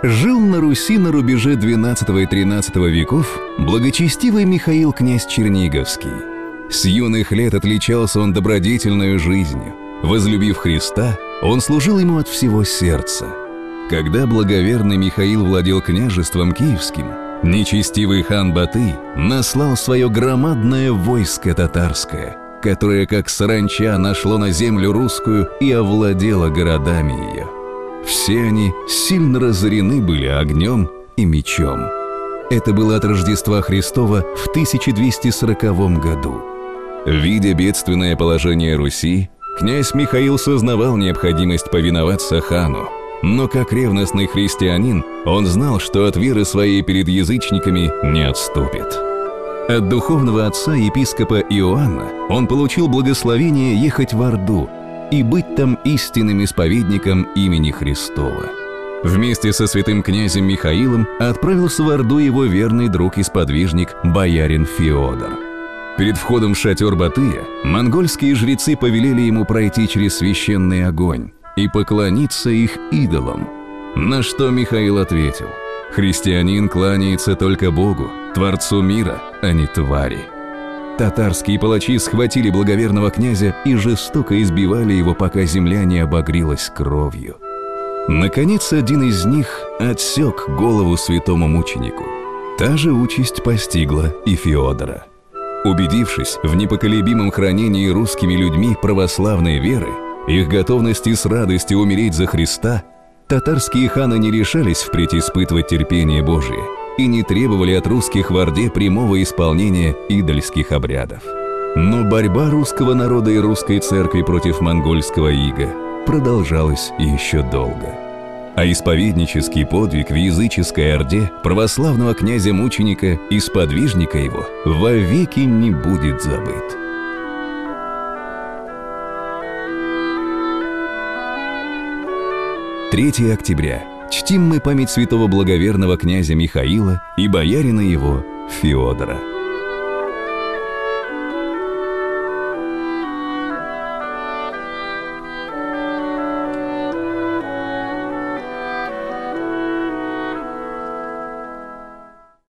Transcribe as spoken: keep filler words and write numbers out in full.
Жил на Руси на рубеже двенадцатого и тринадцатого веков благочестивый Михаил князь Черниговский. С юных лет отличался он добродетельной жизнью. Возлюбив Христа, он служил ему от всего сердца. Когда благоверный Михаил владел княжеством киевским, нечестивый хан Батый наслал свое громадное войско татарское, которое как саранча нашло на землю русскую и овладело городами ее. Все они сильно разорены были огнем и мечом. Это было от Рождества Христова в тысяча двести сороковом году. Видя бедственное положение Руси, князь Михаил сознавал необходимость повиноваться хану, но как ревностный христианин он знал, что от веры своей перед язычниками не отступит. От духовного отца епископа Иоанна он получил благословение ехать в Орду и быть там истинным исповедником имени Христова. Вместе со святым князем Михаилом отправился в Орду его верный друг и сподвижник боярин Феодор. Перед входом в шатер Батыя монгольские жрецы повелели ему пройти через священный огонь и поклониться их идолам. На что Михаил ответил: «Христианин кланяется только Богу, Творцу мира, а не твари». Татарские палачи схватили благоверного князя и жестоко избивали его, пока земля не обогрелась кровью. Наконец, один из них отсек голову святому мученику. Та же участь постигла и Феодора. Убедившись в непоколебимом хранении русскими людьми православной веры, их готовности с радостью умереть за Христа, татарские ханы не решались впредь испытывать терпение Божие и не требовали от русских в Орде прямого исполнения идольских обрядов. Но борьба русского народа и русской церкви против монгольского ига продолжалась еще долго. А исповеднический подвиг в языческой Орде православного князя-мученика и сподвижника его вовеки не будет забыт. третьего октября. Чтим мы память святого благоверного князя Михаила и боярина его Феодора.